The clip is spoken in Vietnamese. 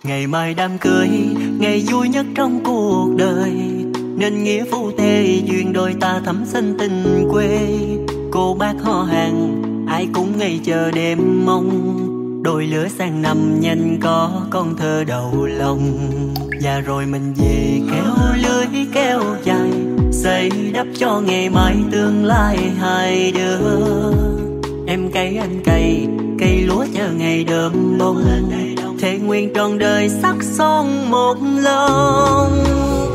Ngày mai đám cưới, ngày vui nhất trong cuộc đời, nên nghĩa phu thê duyên đôi ta thắm sinh tình quê. Cô bác họ hàng ai cũng ngây chờ đêm mong, đôi lứa sang năm nhanh có con thơ đầu lòng. Và rồi mình về kéo lưới kéo dài, xây đắp cho ngày mai tương lai hai đứa. Em cày anh cày, cây lúa chờ ngày đơm bông, thề nguyện trọn đời sắc son một lòng.